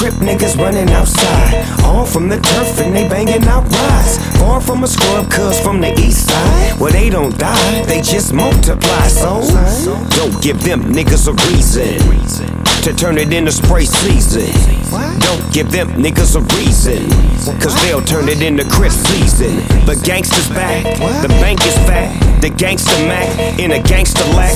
Crip niggas running outside, all from the turf and they banging out rides. Far from a scrub, cuz from the east side, where they don't die, they just multiply. So don't give them niggas a reason to turn it into spray season. Don't give them niggas a reason, cause they'll turn it into Crip season. The gangster's back, the bank is fat, the gangster Mac in a gangster lack.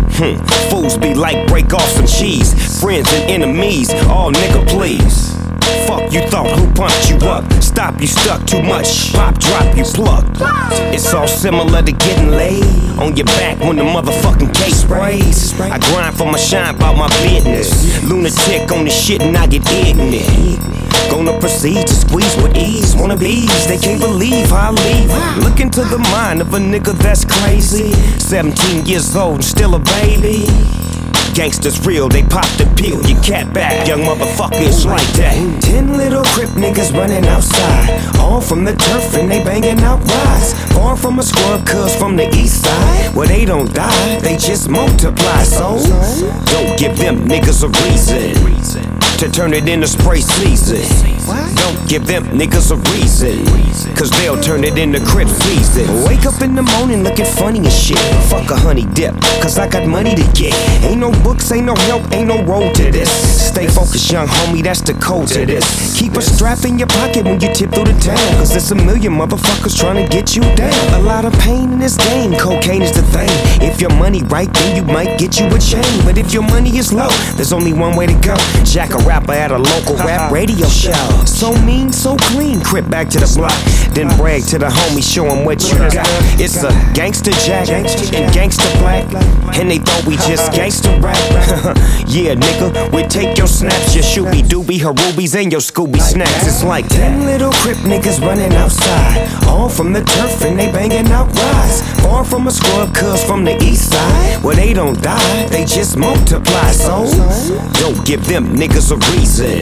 Fools be like break off some cheese, friends and enemies, all nigga please. Fuck you thought, who pumped you up? Stop, you stuck too much. Pop, drop, you plucked. It's all similar to getting laid on your back when the motherfucking case sprays. I grind for my shine, about my business. Lunatic on the shit and I get ignorant. Gonna proceed to squeeze with ease. Wanna be ease, they can't believe how I leave. Look into the mind of a nigga that's crazy. 17 years old and still a baby. Gangsters real, they pop the pill, you cat back, young motherfucker, it's like that. 10 little Crip niggas running outside, all from the turf and they banging out rides. Far from a scrub, cuz from the east side, where they don't die, they just multiply. So don't give them niggas a reason to turn it into spray season. Don't give them niggas a reason, cause they'll turn it into Crip season. Wake up in the morning looking funny as shit. Fuck a honey dip, cause I got money to get. Ain't no books, ain't no help, ain't no road to this. Stay focused, young homie, that's the code to this. Keep a strap in your pocket when you tip through the town, cause there's a million motherfuckers trying to get you down. A lot of pain in this game, cocaine is the thing. If your money right, then you might get you a chain. But if your money is low, there's only one way to go. Jack a rapper at a local rap radio show. So mean, so clean, Crip back to the block. Then brag to the homie, show him what you got. It's a gangster Jack and gangster Black, and they thought we just gangster rap. Yeah, nigga, we take your snaps, your shooby dooby, Harubies, and your Scooby snacks. It's like 10 little Crip niggas running outside, all from the turf and they banging out rides. Far from a scrub, cuz from the east side, where they don't die, they just multiply. So don't give them niggas a reason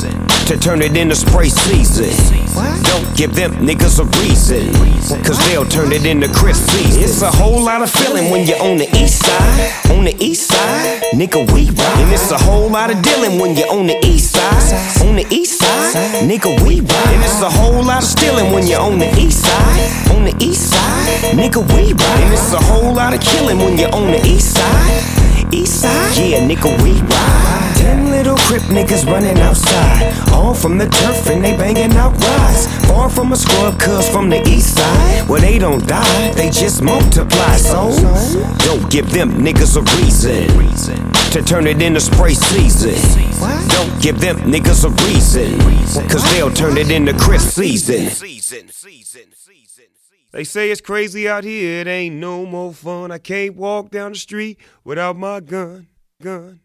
to turn it into spray season. Don't give them niggas a reason, cause they'll turn it into Crip season. It's a whole lot of feeling when you're on the east side. On the east side, nigga, we ride. And it's a whole lot of dealing when you're on the east side. On the east side, nigga, we ride. And it's a whole lot of stealing when you're on the east side. On the east side, nigga, we ride. And it's a whole lot of killing when you're on the east side. East side, yeah, nigga, we ride. 10 little Crip niggas running outside, all from the turf and they banging out rides. Far from a scrub, cuz from the east side, where they don't die, they just multiply. So don't give them niggas a reason to turn it into spray season. Don't give them niggas a reason, cause they'll turn it into Crip season. They say it's crazy out here, it ain't no more fun. I can't walk down the street without my gun.